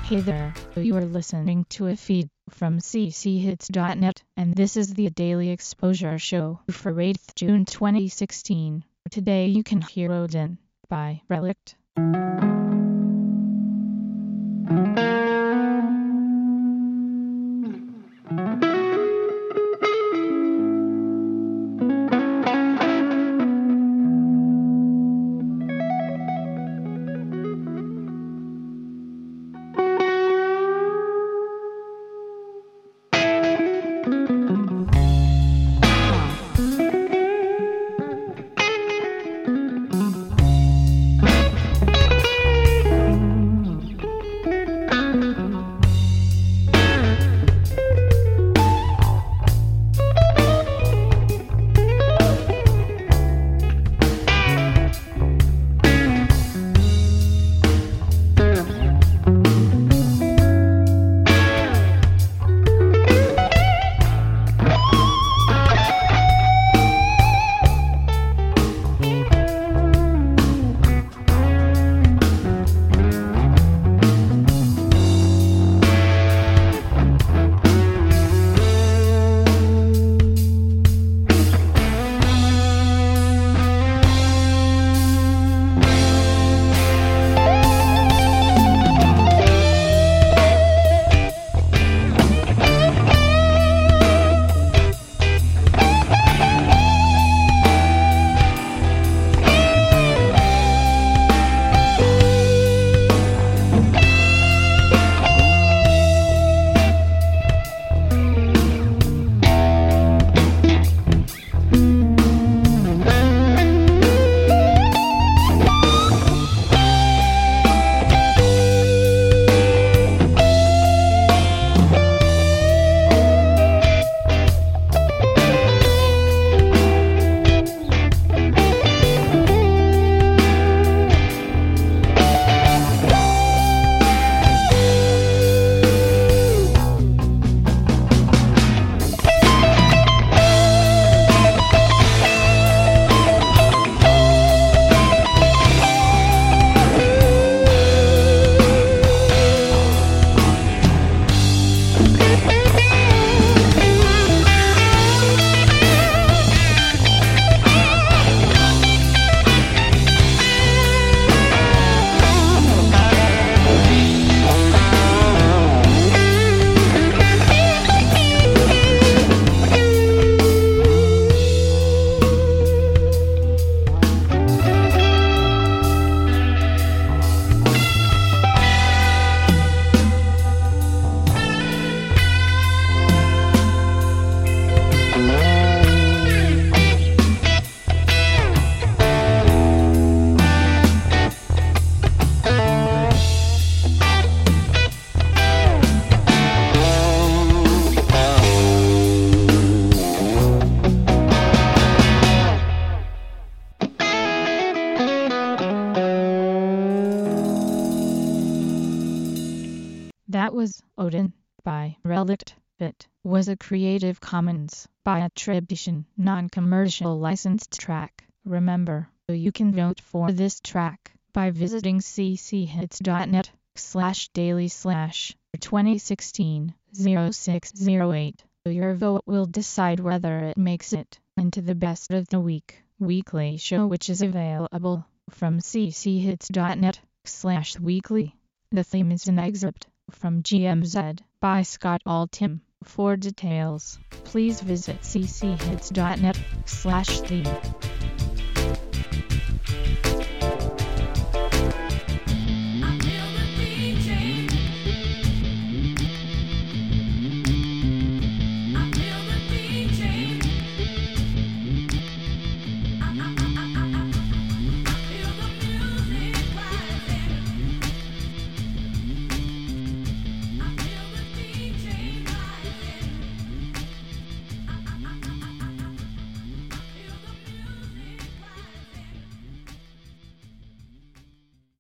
Hey there, you are listening to a feed from cchits.net, and this is the Daily Exposure Show for 8th June 2016. Today you can hear Odin by Relict. That was Odin by Relict. It was a Creative Commons by attribution, non-commercial licensed track. Remember, you can vote for this track by visiting cchits.net/daily/2016-0608. Your vote will decide whether it makes it into the best of the week weekly show, which is available from cchits.net/weekly. The theme is an excerpt from GMZ by Scott Altham. For details, please visit cchits.net/theme.